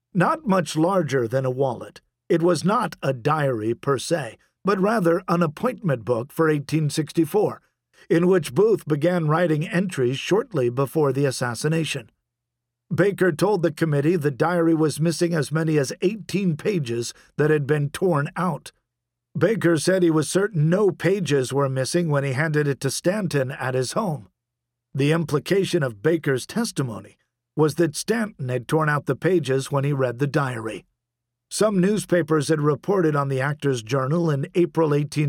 Not much larger than a wallet, it was not a diary per se, but rather an appointment book for 1864, in which Booth began writing entries shortly before the assassination. Baker told the committee the diary was missing as many as 18 pages that had been torn out. Baker said he was certain no pages were missing when he handed it to Stanton at his home. The implication of Baker's testimony was that Stanton had torn out the pages when he read the diary. Some newspapers had reported on the Actors' Journal in April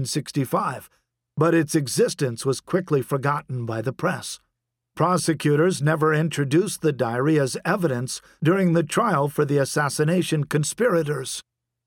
1865, but its existence was quickly forgotten by the press. Prosecutors never introduced the diary as evidence during the trial for the assassination conspirators.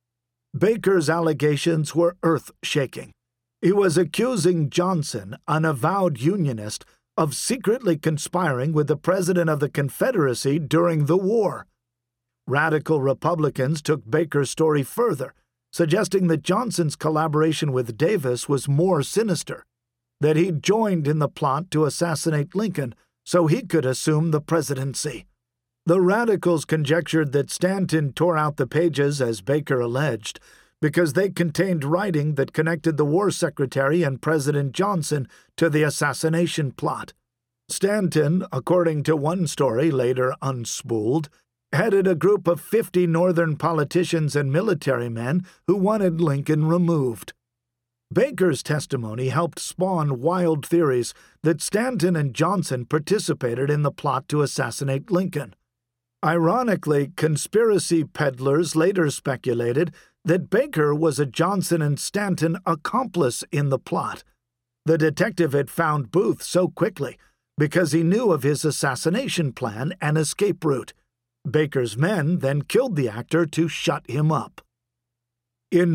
Baker's allegations were earth-shaking. He was accusing Johnson, an avowed Unionist, of secretly conspiring with the President of the Confederacy during the war. Radical Republicans took Baker's story further, suggesting that Johnson's collaboration with Davis was more sinister, that he joined in the plot to assassinate Lincoln so he could assume the presidency. The Radicals conjectured that Stanton tore out the pages, as Baker alleged, because they contained writing that connected the War Secretary and President Johnson to the assassination plot. Stanton, according to one story later unspooled, headed a group of 50 Northern politicians and military men who wanted Lincoln removed. Baker's testimony helped spawn wild theories that Stanton and Johnson participated in the plot to assassinate Lincoln. Ironically, conspiracy peddlers later speculated that Baker was a Johnson and Stanton accomplice in the plot. The detective had found Booth so quickly because he knew of his assassination plan and escape route. Baker's men then killed the actor to shut him up. In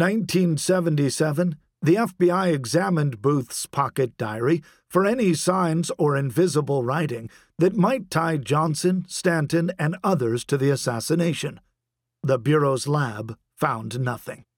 1977, the FBI examined Booth's pocket diary for any signs or invisible writing that might tie Johnson, Stanton, and others to the assassination. The Bureau's lab found nothing.